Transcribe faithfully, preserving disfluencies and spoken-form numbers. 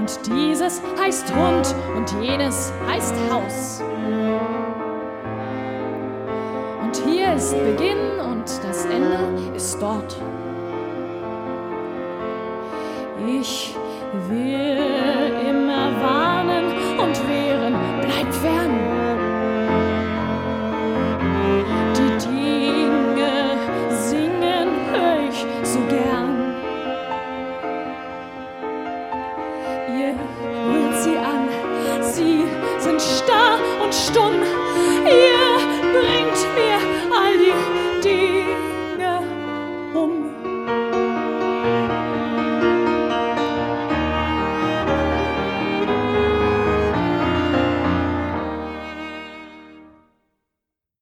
Und dieses heißt Hund und jenes heißt Haus. Und hier ist Beginn und das Ende ist dort. Ich will